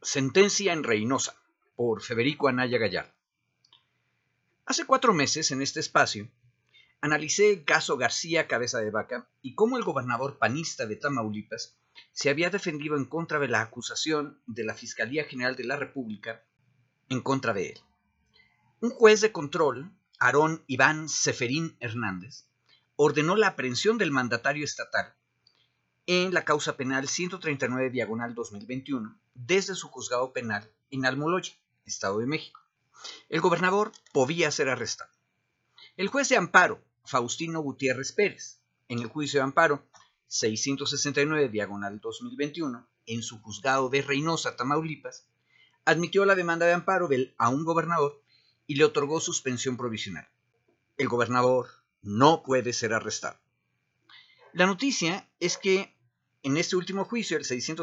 Sentencia en Reynosa, por Federico Anaya Gallardo. Hace 4 meses, en este espacio, analicé el caso García Cabeza de Vaca y cómo el gobernador panista de Tamaulipas se había defendido en contra de la acusación de la Fiscalía General de la República en contra de él. Un juez de control, Aarón Iván Seferín Hernández, ordenó la aprehensión del mandatario estatal en la causa penal 139/2021 desde su juzgado penal en Almoloya, Estado de México. El gobernador podía ser arrestado. El juez de amparo, Faustino Gutiérrez Pérez, en el juicio de amparo 669/2021, en su juzgado de Reynosa, Tamaulipas, admitió la demanda de amparo a un gobernador y le otorgó suspensión provisional. El gobernador no puede ser arrestado. La noticia es que en este último juicio, el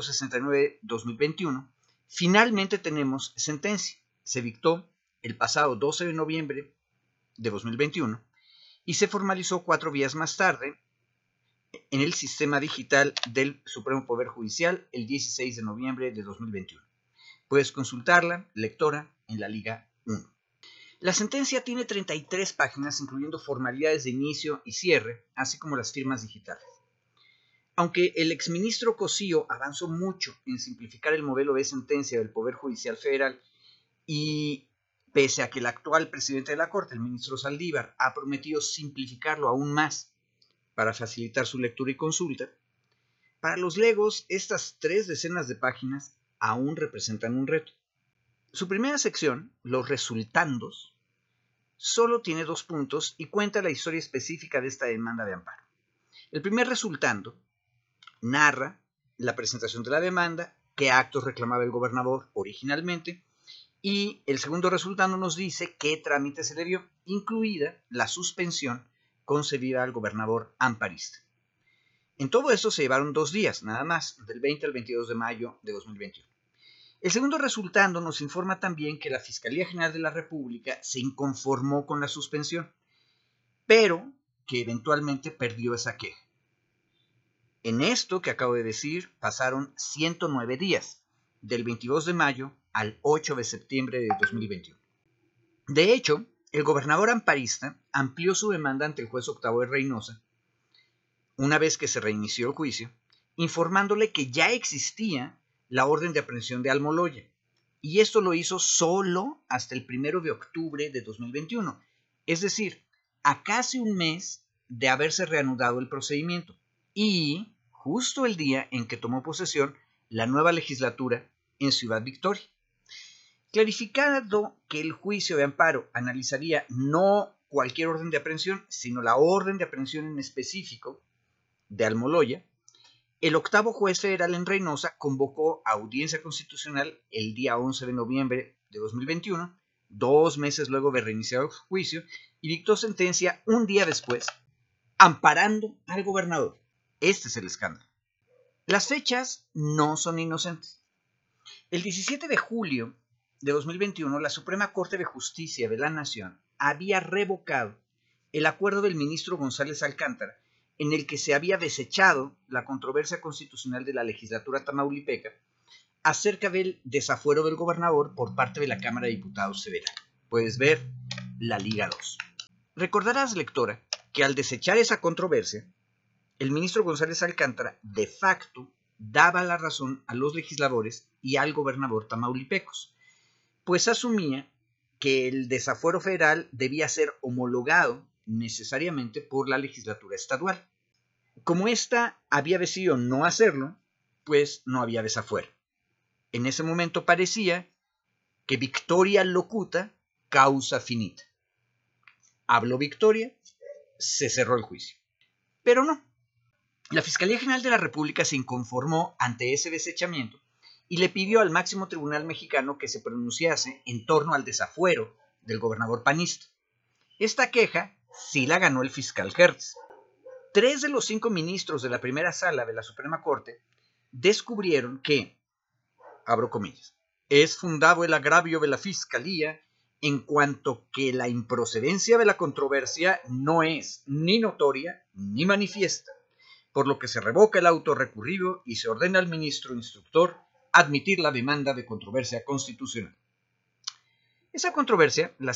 669/2021, finalmente tenemos sentencia. Se dictó el pasado 12 de noviembre de 2021 y se formalizó 4 días más tarde en el sistema digital del Supremo Poder Judicial el 16 de noviembre de 2021. Puedes consultarla, lectora, en la Liga 1. La sentencia tiene 33 páginas, incluyendo formalidades de inicio y cierre, así como las firmas digitales. Aunque el exministro Cosío avanzó mucho en simplificar el modelo de sentencia del Poder Judicial Federal y pese a que el actual presidente de la Corte, el ministro Saldívar, ha prometido simplificarlo aún más para facilitar su lectura y consulta, para los legos estas 3 decenas de páginas aún representan un reto. Su primera sección, los resultandos, solo tiene 2 puntos y cuenta la historia específica de esta demanda de amparo. El primer resultando narra la presentación de la demanda, qué actos reclamaba el gobernador originalmente, y el segundo resultando nos dice qué trámite se le dio, incluida la suspensión concedida al gobernador amparista. En todo esto se llevaron 2 días, nada más, del 20 al 22 de mayo de 2021. El segundo resultando nos informa también que la Fiscalía General de la República se inconformó con la suspensión, pero que eventualmente perdió esa queja. En esto que acabo de decir pasaron 109 días, del 22 de mayo al 8 de septiembre de 2021. De hecho, el gobernador amparista amplió su demanda ante el juez octavo de Reynosa, una vez que se reinició el juicio, informándole que ya existía la orden de aprehensión de Almoloya, y esto lo hizo solo hasta el 1 de octubre de 2021, es decir, a casi un mes de haberse reanudado el procedimiento, y justo el día en que tomó posesión la nueva legislatura en Ciudad Victoria. Clarificado que el juicio de amparo analizaría no cualquier orden de aprehensión, sino la orden de aprehensión en específico de Almoloya, el octavo juez federal en Reynosa convocó a audiencia constitucional el día 11 de noviembre de 2021, 2 meses luego de reiniciar el juicio, y dictó sentencia un día después, amparando al gobernador. Este es el escándalo. Las fechas no son inocentes. El 17 de julio de 2021, la Suprema Corte de Justicia de la Nación había revocado el acuerdo del ministro González Alcántara en el que se había desechado la controversia constitucional de la legislatura tamaulipeca acerca del desafuero del gobernador por parte de la Cámara de Diputados Federal. Puedes ver la Liga 2. Recordarás, lectora, que al desechar esa controversia, el ministro González Alcántara de facto daba la razón a los legisladores y al gobernador tamaulipecos, pues asumía que el desafuero federal debía ser homologado necesariamente por la legislatura estadual. Como ésta había decidido no hacerlo, pues no había desafuero. En ese momento parecía que victoria locuta causa finita. Habló victoria, se cerró el juicio. Pero no. La Fiscalía General de la República se inconformó ante ese desechamiento y le pidió al máximo tribunal mexicano que se pronunciase en torno al desafuero del gobernador panista. Esta queja sí la ganó el fiscal Hertz. 3 de los 5 ministros de la primera sala de la Suprema Corte descubrieron que, abro comillas, es fundado el agravio de la Fiscalía en cuanto que la improcedencia de la controversia no es ni notoria ni manifiesta, por lo que se revoca el auto recurrido y se ordena al ministro instructor admitir la demanda de controversia constitucional. Esa controversia, la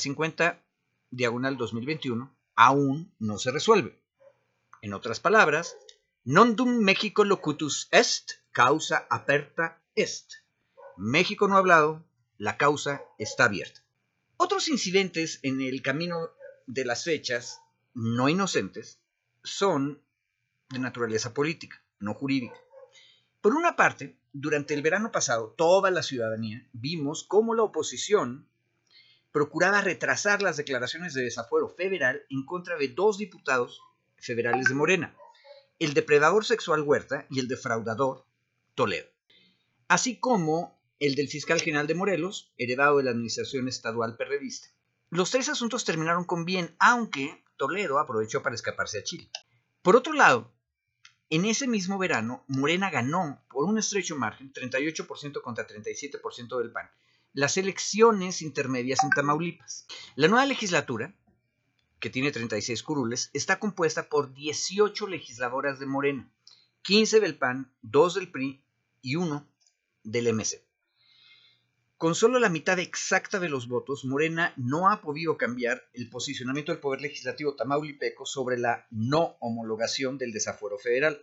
50/2021, aún no se resuelve. En otras palabras, non dum Mexico locutus est, causa aperta est. México no ha hablado, la causa está abierta. Otros incidentes en el camino de las fechas no inocentes son de naturaleza política, no jurídica. Por una parte, durante el verano pasado, toda la ciudadanía vimos cómo la oposición procuraba retrasar las declaraciones de desafuero federal en contra de 2 diputados federales de Morena, el depredador sexual Huerta y el defraudador Toledo, así como el del fiscal general de Morelos, heredado de la administración estadual perredista. Los 3 asuntos terminaron con bien, aunque Toledo aprovechó para escaparse a Chile. Por otro lado, en ese mismo verano, Morena ganó por un estrecho margen, 38% contra 37% del PAN, las elecciones intermedias en Tamaulipas. La nueva legislatura, que tiene 36 curules, está compuesta por 18 legisladoras de Morena, 15 del PAN, 2 del PRI y 1 del MC. Con solo la mitad exacta de los votos, Morena no ha podido cambiar el posicionamiento del Poder Legislativo tamaulipeco sobre la no homologación del desafuero federal.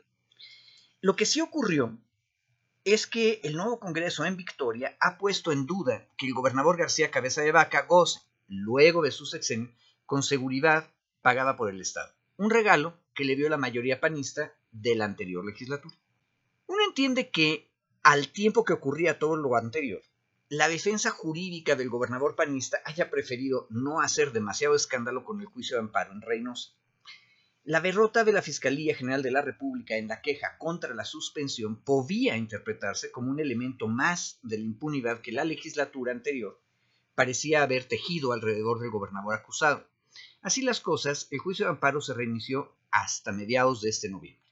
Lo que sí ocurrió es que el nuevo Congreso en Victoria ha puesto en duda que el gobernador García Cabeza de Vaca goce, luego de su sexenio, con seguridad pagada por el Estado. Un regalo que le dio la mayoría panista de la anterior legislatura. Uno entiende que, al tiempo que ocurría todo lo anterior, la defensa jurídica del gobernador panista haya preferido no hacer demasiado escándalo con el juicio de amparo en Reynosa. La derrota de la Fiscalía General de la República en la queja contra la suspensión podía interpretarse como un elemento más de la impunidad que la legislatura anterior parecía haber tejido alrededor del gobernador acusado. Así las cosas, el juicio de amparo se reinició hasta mediados de este noviembre.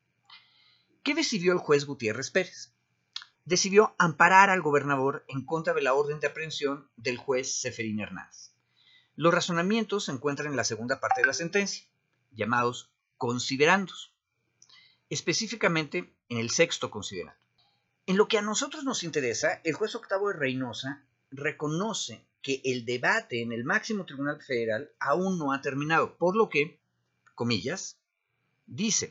¿Qué decidió el juez Gutiérrez Pérez? Decidió amparar al gobernador en contra de la orden de aprehensión del juez Seferín Hernández. Los razonamientos se encuentran en la segunda parte de la sentencia, llamados considerandos, específicamente en el 6º considerando. En lo que a nosotros nos interesa, el juez octavo de Reynosa reconoce que el debate en el máximo tribunal federal aún no ha terminado, por lo que, comillas, dice: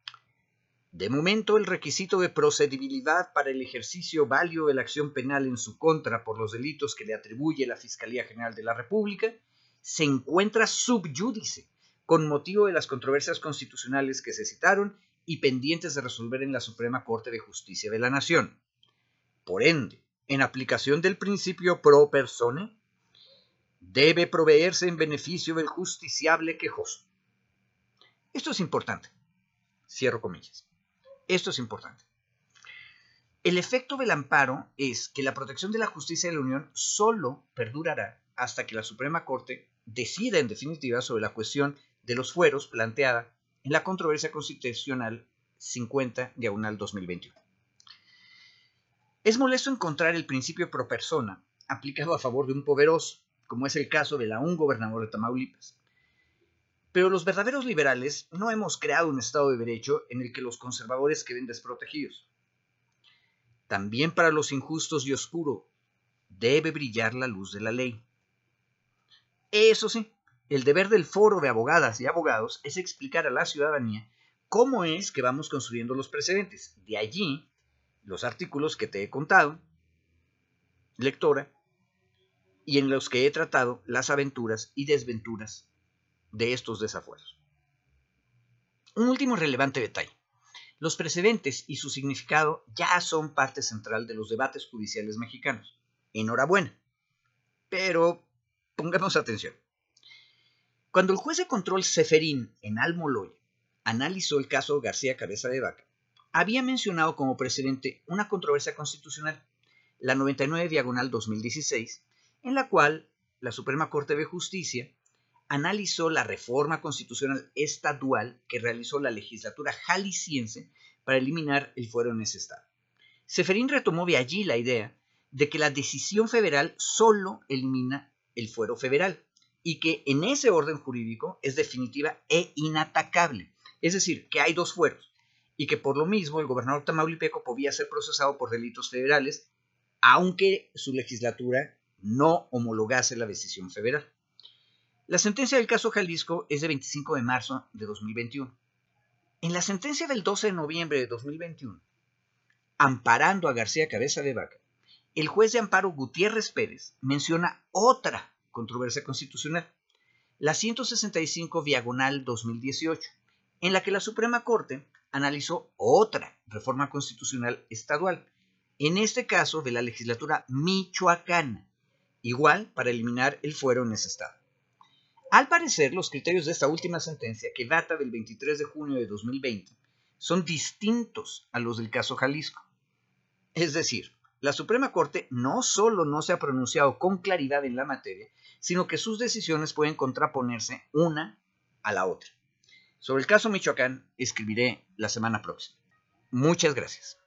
de momento, el requisito de procedibilidad para el ejercicio válido de la acción penal en su contra por los delitos que le atribuye la Fiscalía General de la República se encuentra sub judice, con motivo de las controversias constitucionales que se citaron y pendientes de resolver en la Suprema Corte de Justicia de la Nación. Por ende, en aplicación del principio pro persone, debe proveerse en beneficio del justiciable quejoso. Esto es importante. Cierro comillas. Esto es importante. El efecto del amparo es que la protección de la justicia de la Unión solo perdurará hasta que la Suprema Corte decida en definitiva sobre la cuestión de los fueros planteada en la controversia constitucional 50/2021. Es molesto encontrar el principio pro persona aplicado a favor de un poderoso, como es el caso del aún gobernador de Tamaulipas. Pero los verdaderos liberales no hemos creado un Estado de Derecho en el que los conservadores queden desprotegidos. También para los injustos y oscuros debe brillar la luz de la ley. Eso sí, el deber del foro de abogadas y abogados es explicar a la ciudadanía cómo es que vamos construyendo los precedentes. De allí, los artículos que te he contado, lectora, y en los que he tratado las aventuras y desventuras de estos desafueros. Un último relevante detalle. Los precedentes y su significado ya son parte central de los debates judiciales mexicanos. Enhorabuena. Pero pongamos atención. Cuando el juez de control Seferín en Almoloya analizó el caso García Cabeza de Vaca, había mencionado como precedente una controversia constitucional, la 99/2016, en la cual la Suprema Corte de Justicia analizó la reforma constitucional estadual que realizó la legislatura jalisciense para eliminar el fuero en ese estado. Seferín retomó de allí la idea de que la decisión federal solo elimina el fuero federal y que en ese orden jurídico es definitiva e inatacable. Es decir, que hay 2 fueros, y que por lo mismo el gobernador tamaulipeco podía ser procesado por delitos federales, aunque su legislatura no homologase la decisión federal. La sentencia del caso Jalisco es de 25 de marzo de 2021. En la sentencia del 12 de noviembre de 2021, amparando a García Cabeza de Vaca, el juez de amparo Gutiérrez Pérez menciona otra controversia constitucional, la 165/2018, en la que la Suprema Corte analizó otra reforma constitucional estadual, en este caso de la legislatura michoacana, igual para eliminar el fuero en ese estado. Al parecer, los criterios de esta última sentencia, que data del 23 de junio de 2020, son distintos a los del caso Jalisco. Es decir, la Suprema Corte no solo no se ha pronunciado con claridad en la materia, sino que sus decisiones pueden contraponerse una a la otra. Sobre el caso Michoacán escribiré la semana próxima. Muchas gracias.